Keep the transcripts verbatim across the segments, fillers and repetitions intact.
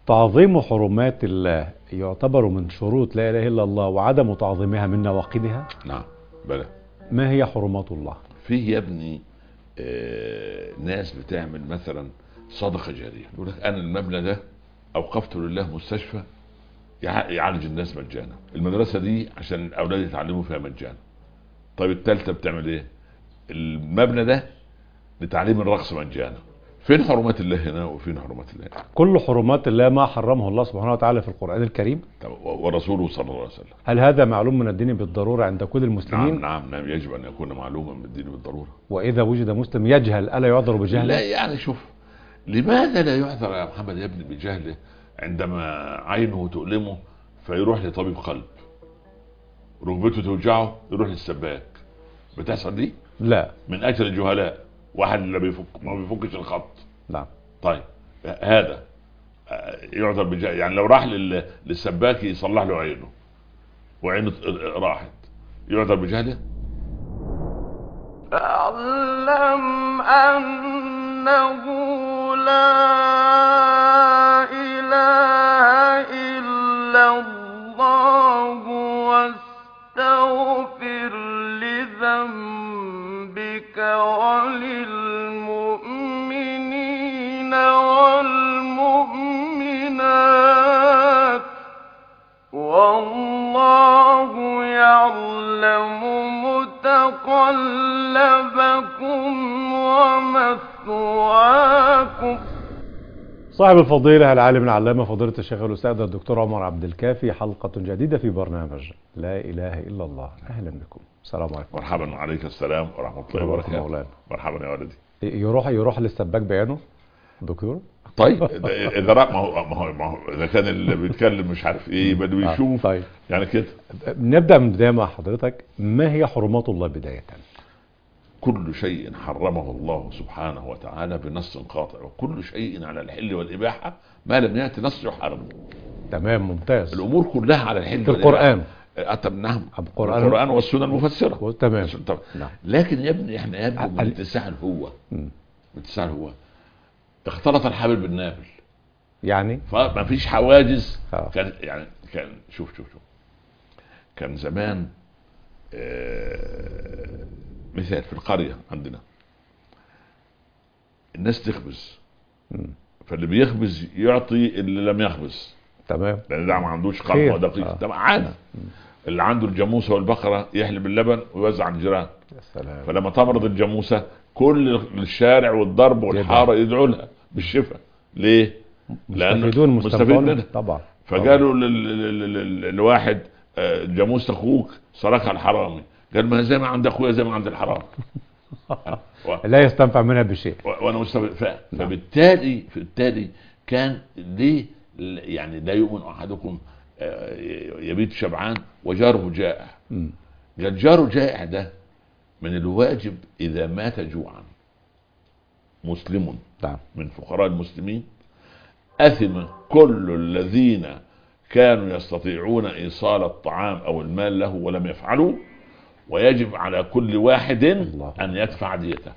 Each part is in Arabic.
تعظيم حرمات الله يعتبر من شروط لا اله الا الله وعدم تعظيمها من نواقضها؟ نعم بلى. ما هي حرمات الله؟ فيه يا ابني آه ناس بتعمل مثلا صدقة جارية، يقول لك انا المبنى ده اوقفت لله مستشفى يعالج الناس مجانا، المدرسة دي عشان الاولاد يتعلموا فيها مجانا. طيب التالتة بتعمل ايه؟ المبنى ده لتعليم الرقص مجانا. فين حرمات الله هنا وفين حرمات الله هنا؟ كل حرمات الله ما حرمه الله سبحانه وتعالى في القرآن الكريم ورسوله صلى الله عليه وسلم. هل هذا معلوم من الدين بالضرورة عند كل المسلمين؟ نعم نعم نعم يجب ان يكون معلوما من الدين بالضرورة. واذا وجد مسلم يجهل الا يعذر بجهله؟ لا يعني شوف، لماذا لا يعذر يا محمد يا ابني بجهله عندما عينه تؤلمه فيروح لطبيب قلب، ركبته توجعه يروح للسباك؟ بتحصل دي؟ لا، من اجل الجهلاء، واحد اللي بيفك ما بيفكش الخط. نعم. طيب هذا يعذر بجهله؟ يعني لو راح لل... للسباك يصلح له عينه وعينه راحت يعذر بجهله؟ فاعلم أنه لا إله إلا الله واستغفر لذنبك وللمؤمنين والمؤمنات والله يعلم متقلبكم ومثواكم. صاحب الفضيلة العالم العلامة فضيلة الشيخ الأستاذ الدكتور عمر عبد الكافي، حلقة جديدة في برنامج لا إله إلا الله. أهلا بكم. السلام عليكم. مرحبا وعليك السلام ورحمة الله وبركاته. مرحبا يا ولدي. يروح يروح للسباك بعينه دكتور؟ طيب اذا ما هو ما هو ما هو اذا كان اللي بيتكلم مش عارف ايه بده يشوف. طيب يعني كده نبدا من البدايه مع حضرتك. ما هي حرمات الله بدايه؟ كل شيء حرمه الله سبحانه وتعالى بنص قاطع، وكل شيء على الحل والاباحه ما لم ياتي نص يحرم. تمام، ممتاز. الامور كلها على الحل في القران. نعم، القرآن, القرآن والسنة المفسرة. تمام. نعم. لكن يا ابني احنا يا ابني من اتساع الهوة من اتساع الهوة اختلط الحبل بالنابل، يعني فما فيش حواجز. آه. كان يعني كان شوف شوف شوف كان زمان آه مثال في القرية عندنا الناس تخبز، فاللي بيخبز يعطي اللي لم يخبز. تمام. لان ده ما عندوش قمح ودقيق. آه. طبعا عادي. اللي عنده الجاموسه والبقره يحلب اللبن ويوزع على الجيران. يا سلام. فلما تمرض الجاموسه كل الشارع والضرب والحاره يدعوا لها بالشفاء. ليه؟ مستفيدون مستفيدون طبعا. فقالوا لواحد جاموسه اخوك سرقها الحرامي، قال ما زي ما عند اخويا زي ما عند الحرام. لا يستنفع منها بشيء. وانا مستفيد. فبالتالي بالتالي كان ليه يعني لا يؤمن احدكم يبيت شبعان وجاره جائع. قال جاره جائع ده من الواجب اذا مات جوعا مسلم من فقراء المسلمين اثم كل الذين كانوا يستطيعون ايصال الطعام او المال له ولم يفعلوا، ويجب على كل واحد ان يدفع ديته.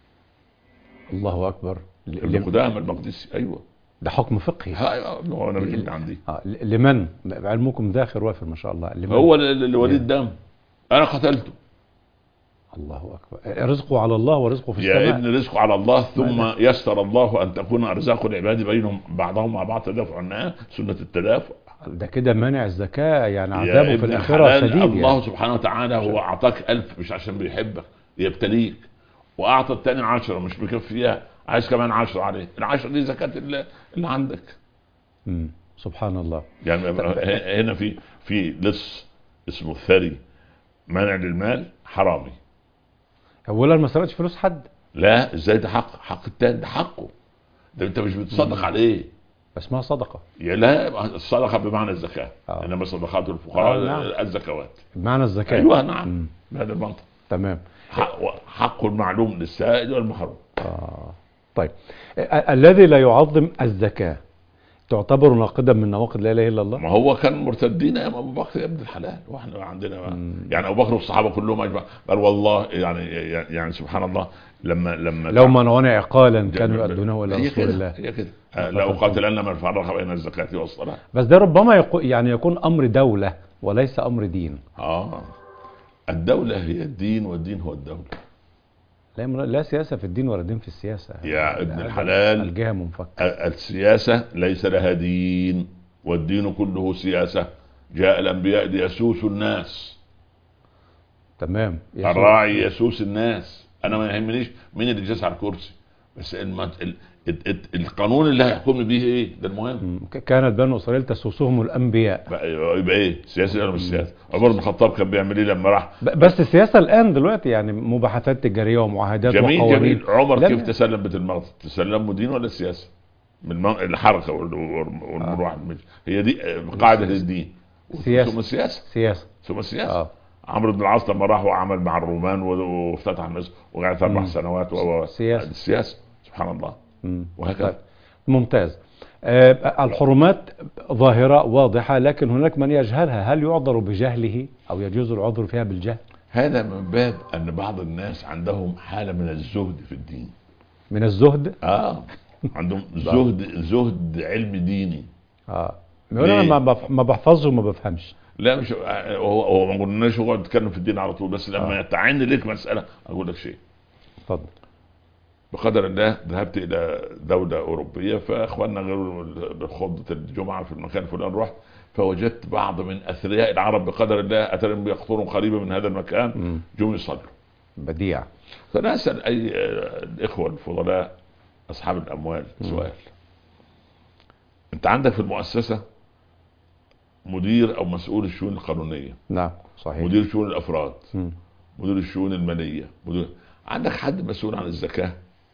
الله اكبر. القدامى المقدسي. ايوه ده حكم فقهي. انا بجد عندي. آه. لمن علمكم ذاخر وافر ما شاء الله. لمن؟ هو الوليد دم انا قتلته. الله اكبر. رزقه على الله ورزقه في السماء. يا ابن رزقه على الله ثم يسر الله ان تكون ارزاق العباد بينهم بعضهم مع بعض تدافع عنها سنه التدافع. ده كده مانع الزكاه، يعني عذابه في الاخره شديد. الله يعني. سبحانه وتعالى هو اعطاك ألف مش عشان بيحبك يبتليك، واعطى الثاني عشرة مش بكفيها عايز كمان عشرة عليه. العشرة دي زكاه اللي, اللي عندك. امم سبحان الله. يعني هنا في في لص اسمه الثري منع للمال حرامي. اولا ما سرقش فلوس حد. لا ازاي؟ ده حق حق التاني، ده حقه، ده انت مش بتصدق عليه. اسمها صدقه. يا لا الصدقه بمعنى الزكاه. آه. انما صدقات الفقراء آه نعم. الزكوات بمعنى الزكاه. ايوه نعم بهذا المنطق. تمام. حق, حق المعلوم للسائل والمحروم. اه طيب ال- الذي لا يعظم الزكاه تعتبر ناقدا من نواقض لا اله الا الله. ما هو كان مرتدين يا ابو بكر يا ابن الحلال، واحنا عندنا مم. يعني ابو بكر والصحابه كلهم اجمع قال والله يعني يعني سبحان الله لما لما لو منعوني عقالا كانوا يؤدونه الى رسول كده الله. هي كده لو قاتلنا من فرق بين الزكاه والصلاه. بس ده ربما يكون يعني يكون امر دوله وليس امر دين. اه الدوله هي الدين والدين هو الدوله. لا لا سياسه في الدين ولا دين في السياسه يا ابن الحلال، الجهه منفكه. السياسه ليس لها دين والدين كله سياسه. جاء الانبياء ليسوسوا الناس. تمام. الراعي يسوس الناس. انا ما يهمنيش مين اللي جالس على الكرسي، بس المت... ال... ال... ال... القانون اللي هيحكمني بيه ايه ده المهم. كانت بنو اسرائيل تسوسهم الانبياء. يبقى ايه سياسه ولا مش سياسه؟ عمر بن الخطاب كان بيعمل ايه لما راح؟ بس السياسه الان دلوقتي يعني مباحثات تجاريه ومعاهدات جميل وقوانين. جميل. عمر كيف لا. تسلم بيت المقدس؟ تسلمه دين ولا سياسه؟ من الحركه والمروحه آه. هي دي قاعده الدين. سياسه ثم السياسه سياسه ثم السياسه آه. عمرو بن العاص لما راح وعمل مع الرومان وافتتح مصر وقعد اربع سنوات و سياسه السياسه سبحان الله. مم. وهكذا. طيب. ممتاز. آه الحرمات ظاهره واضحه، لكن هناك من يجهلها، هل يعذر بجهله او يجوز العذر فيها بالجهل؟ هذا من باب ان بعض الناس عندهم حاله من الزهد في الدين. من الزهد؟ اه عندهم زهد زهد علم ديني. اه انا ما ما بحفظه وما بفهمش. لا مش هو هو ما قلناش اقعد تتكلم في الدين على طول، بس لما آه. يتعين لك مساله اقول لك شيء. اتفضل. بقدر الله ذهبت الى دوله اوروبيه، فاخواننا غيروا بخطبه الجمعه في المكان الفلاني، رحت فوجدت بعض من اثرياء العرب بقدر الله اترهم بيقطروا قريبا من هذا المكان جم يصلوا. بديع. فانا اسال اي الاخوه الفضلاء اصحاب الاموال سؤال: انت عندك في المؤسسه مدير او مسؤول الشؤون القانونيه. نعم صحيح. مدير شؤون الافراد. م. مدير الشؤون الماليه. مدير... عندك حد مسؤول عن الزكاه؟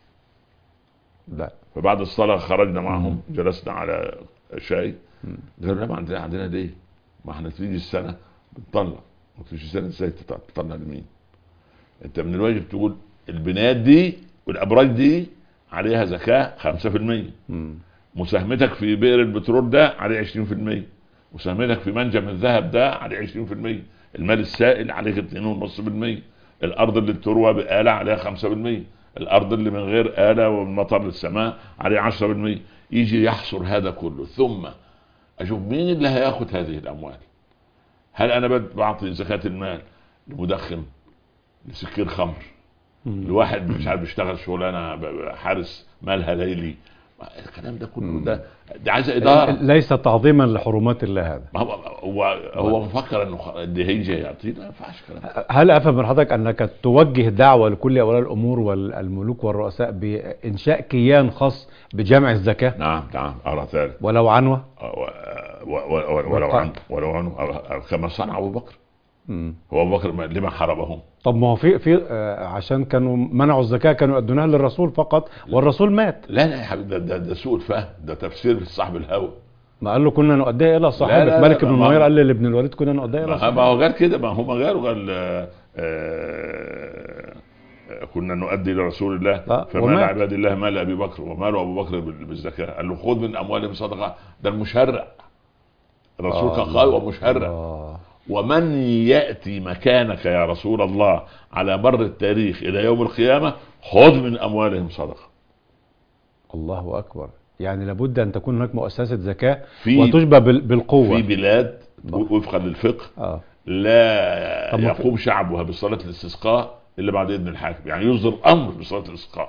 لا. فبعد الصلاه خرجنا معهم م. جلسنا على شاي، قالوا لا ما عندنا عندنا ليه؟ ما احنا تيجي السنه بنطلع. ما تيجي السنه ازاي تطلع لمين؟ انت من الواجب تقول البنايات دي والابراج دي عليها زكاه خمسة في المية. م. مساهمتك في بئر البترول ده عليه عشرين في المية. مساهمتك في منجم الذهب ده عليه عشرين في المية. المال السائل عليه اثنين فاصلة خمسة بالمية. الارض اللي بتروى بآلة عليها خمسة بالمية. الارض اللي من غير آلة والمطر للسماء عليه عشرة بالمية. يجي يحصر هذا كله، ثم اشوف مين اللي هياخد هذه الاموال. هل انا بعطي زكاة المال لمدخن، لسكير خمر، لواحد مش عارف بيشتغل شغلانه حارس مالها ليلي؟ الكلام ده كله ده دي عايزه اداره، ليس تعظيما لحرمات الله. هذا هو هو مفكر انه دي هيجي يعطينا، ما ينفعش كلام. هل افهم من حضرتك انك توجه دعوه لكل اولياء الامور والملوك والرؤساء بانشاء كيان خاص بجمع الزكاه؟ نعم نعم ارى ذلك. ولو عنوه ولو عنوه ولو عنوه كما صنع ابو بكر. مم. هو ابو بكر لما حاربهم؟ طب ما هو في في آه عشان كانوا منعوا الزكاه كانوا يؤدونها للرسول فقط، والرسول مات. لا لا يا حبيبي، ده, ده, ده سوء الفهم، ده تفسير صاحب الهوى. ما قال له كنا نؤديها الى صاحبك. ملك بن نوير قال لابن الوليد كنا نؤديها الى صاحبك. ما هو غير كده، ما هم غيروا قال آه آه كنا نؤدي لرسول الله فمال عباد الله مال ابي بكر ومال ابو بكر بالزكاه. قال له خذ من اموالهم صدقه. ده المشرع، الرسول آه كان قال ومشرع. آه. ومن يأتي مكانك يا رسول الله على مر التاريخ إلى يوم القيامة خذ من أموالهم صدقة. الله أكبر. يعني لابد أن تكون هناك مؤسسة زكاة وتشبه بالقوة في بلاد وفقا للفقه. آه. لا يقوم شعبها بصلاة الاستسقاء إلا بعد إذن الحاكم، يعني يصدر أمر بصلاة الاستسقاء.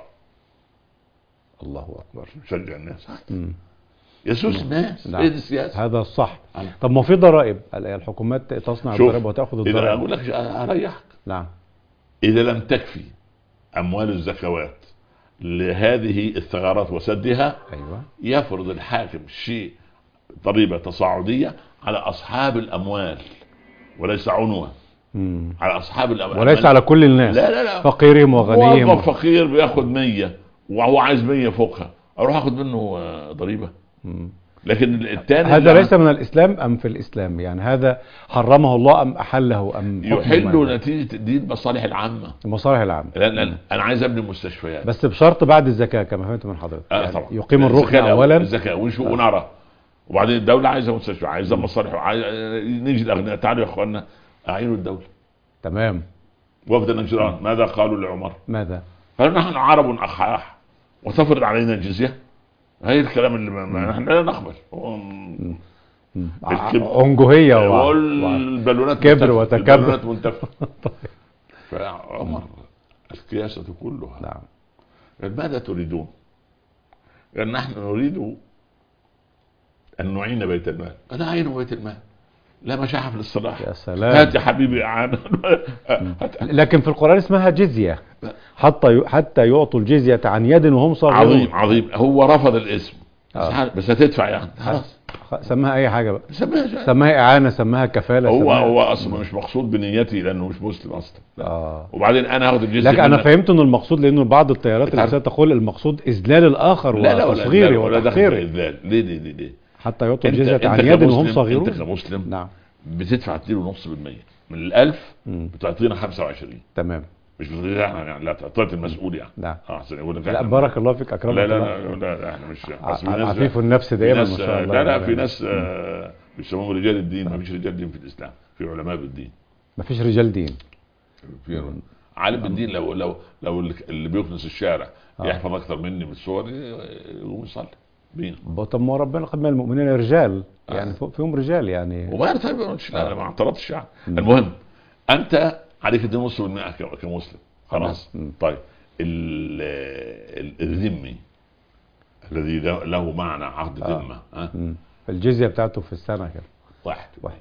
الله أكبر. شجع الناس. م. يسوس الناس. نعم. ايه السياسه؟ هذا الصح. نعم. طب ما في ضرائب، الحكومات تصنع الضرائب وتاخذ الضرائب. اذا اقول لك اريحك. نعم. اذا لم تكفي اموال الزكوات لهذه الثغرات وسدها، ايوه، يفرض الحاكم شيء ضريبه تصاعديه على اصحاب الاموال وليس عنوه. مم. على اصحاب الاموال وليس على كل الناس. لا لا لا، فقيرهم وغنيهم. موظف فقير بياخد مية وهو عايز مية فوقها، اروح اخد منه ضريبه؟ مم. لكن الثاني هذا ليس من الاسلام ام في الاسلام؟ يعني هذا حرمه الله ام احله ام يحل نتيجه دي المصالح العامه. المصالح العامه. لا لا انا عايز ابني مستشفيات بس بشرط بعد الزكاه كما فهمت من حضرتك. آه يعني طبعا. يقيم الركن اولا الزكاه ونشوف ونرى وبعدين الدوله عايزه مستشفى، عايزه مصالح، عايزه نيجي الاغنياء، تعالوا يا اخوانا اعينوا الدوله. تمام. وفد نجران ماذا قالوا لعمر؟ ماذا؟ قالوا نحن عرب اخاح وتفرض علينا الجزيه. هي الكلام اللي ما نحن لا نقبل. عنجهيه والبالونات كبر وتكبر منتفخ. فعمر السياسه كلها نعم. ماذا تريدون؟ قال نحن نريد ان نعين بيت المال. انا اعين بيت المال، لا مشاحة في الصلاح. يا سلام. هات يا حبيبي اعانه. لكن في القرآن اسمها جزية، حتى حتى يعطوا الجزية عن يد وهم صاغرون. عظيم عظيم. هو رفض الاسم آه. بس هتدفع يعني خلاص، سماها اي حاجه بقى، سماها سماها اعانه، سماها كفاله. هو سماها... هو اصلا مش مقصود بنيتي لانه مش مسلم اصلا. آه. وبعدين انا هاخد الجزيه. لكن انا فهمت انه المقصود، لانه بعض التيارات الاسلاميه تقول المقصود اذلال الاخر وتصغيره وتحقيره. ليه ليه ليه ليه حتى يعطوا الجزيه عن يد وهم صاغرون. انت كمسلم نعم بتدفع اثنين فاصلة خمسة بالمية من الألف، بتعطينا خمسة وعشرين. تمام. مش بتعطينا يعني، لا تعطيت المسؤول يعني. نعم. اه يقول لا بارك الله فيك اكرمك. لا لا لا, لا, لا احنا مش عفيف النفس دائما ما شاء الله. لا لا في ناس آه بيسموهم رجال الدين. ما فيش رجال دين في الاسلام، في علماء بالدين. ما فيش رجال دين. في عالم بالدين. لو لو لو اللي بيكنس الشارع آه. يحفظ اكثر مني من الصور يقوم يصلي بينا. طب ما ربنا قد من المؤمنين رجال يعني آه. فيهم رجال يعني. وما طيب انا ما اعترضتش يعني. المهم انت عليك الدين نص بالمئة كمسلم خلاص. طيب الذمي الذي له معنى عقد ذمه آه. أه؟ الجزيه بتاعته في السنه كده واحد واحد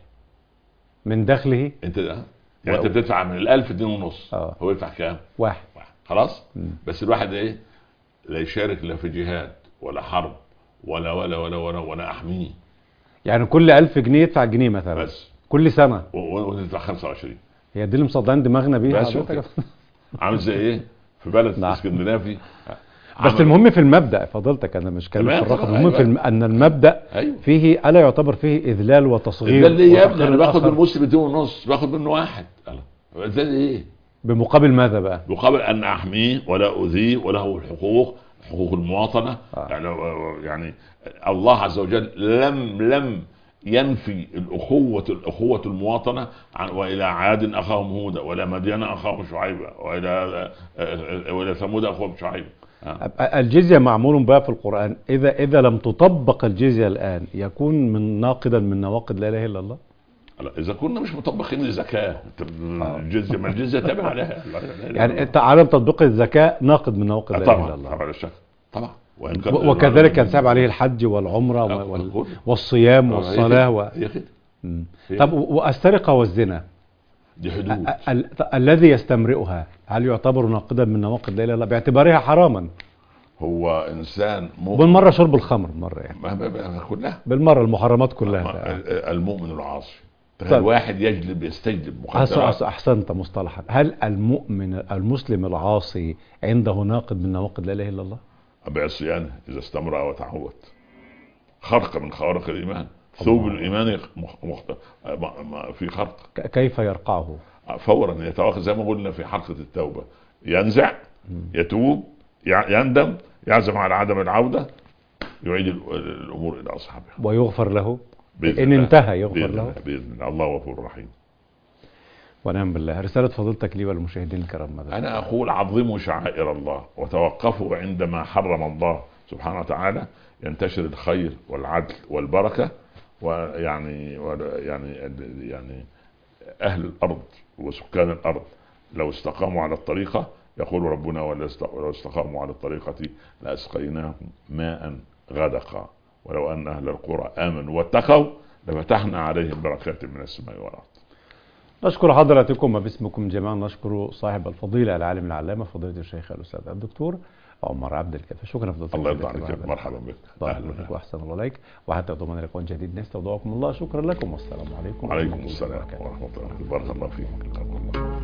من دخله. انت ده يعني و... انت بتدفع من الألف اتنين ونص. أوه. هو يدفع كام؟ واحد. واحد خلاص. مم. بس الواحد ايه؟ لا يشارك لا في جهاد ولا حرب ولا ولا ولا ولا, ولا احميه. يعني كل ألف جنيه يدفع جنيه مثلا بس كل سنه وتدفع خمسة وعشرين. هي دي اللي مصدقين دماغنا بيها عامل زي ايه في بلد اسكندنافي في. بس المهم في المبدأ فضلتك، انا مش كلام في الرقم. المهم في الم... ان المبدأ أيوة. فيه الا يعتبر فيه اذلال وتصغير. اذلال ليه يا ابني؟ انا باخد من المسلم اتنين ونص، باخد منه واحد. اذلال ايه؟ بمقابل ماذا بقى؟ مقابل ان احميه ولا اذيه وله الحقوق، حقوق المواطنه. آه. يعني يعني الله عز وجل لم لم ينفي الأخوة الأخوة المواطنة عن وإلى عاد أخاهم هودا ولا مدين أخاهم شعيبة وإلى وإلى ثمود أخاهم شعيبة. آه. الجزية معمول بها في القرآن. إذا إذا لم تطبق الجزية الآن يكون من ناقدا من نواقض لا إله إلا الله. إذا كنا مش مطبقين الزكاة الجزية ما الجزية تابع عليها. يعني أنت عدم تطبيق الزكاة ناقد من نواقض لا إله إلا الله. طبعا طبعا طبعا. وكذلك ينسحب عليه الحج والعمرة وال... والصيام والصلاة و... طب والسرقة والزنا دي حدود ال... الذي يستمرئها هل يعتبر ناقدا من نواقض لا اله الا الله باعتبارها حراما؟ هو انسان مؤمن. بالمرة شرب الخمر مرة يعني كلها بالمرة المحرمات كلها. المؤمن العاصي الواحد يجلب يستجلب مخدرات. احسنت مصطلحا. هل المؤمن المسلم العاصي عنده ناقد من نواقض لا اله الا الله؟ بعصيانه إذا استمر وتعود. خرق من خوارق الإيمان. ثوب الإيمان مخت... في خرق. كيف يرقعه؟ فورا يتواخذ زي ما قلنا في حلقة التوبة. ينزع، يتوب، يندم، يعزم على عدم العودة، يعيد الأمور إلى أصحابها ويغفر له إن انتهى. يغفر بإذن له بإذن الله. الله غفور رحيم. ونعم بالله. رسالة فضيلتك لي والمشاهدين الكرام ماذا؟ أنا أقول عظموا شعائر الله وتوقفوا عندما حرم الله سبحانه وتعالى، ينتشر الخير والعدل والبركة. ويعني يعني يعني أهل الأرض وسكان الأرض لو استقاموا على الطريقة، يقول ربنا ولو استقاموا على الطريقة لأسقيناهم ماء غدقا ولو أن أهل القرى آمنوا واتقوا لفتحنا عليهم بركات من السماء والأرض. نشكر حضراتكم وباسمكم جميعا نشكر صاحب الفضيلة العالم العلامة فضيلة الشيخ الأستاذ الدكتور عمر عبد الكافي. شكرا فضيلة الله يرضى عليك. مرحبا بك. اهلا بك واحسن الله عليك. وحتى ضمن لقاء جديد نستودعكم الله. شكرا لكم والسلام عليكم. وعليكم السلام ورحمة الله وبركاته. بارك الله فيك.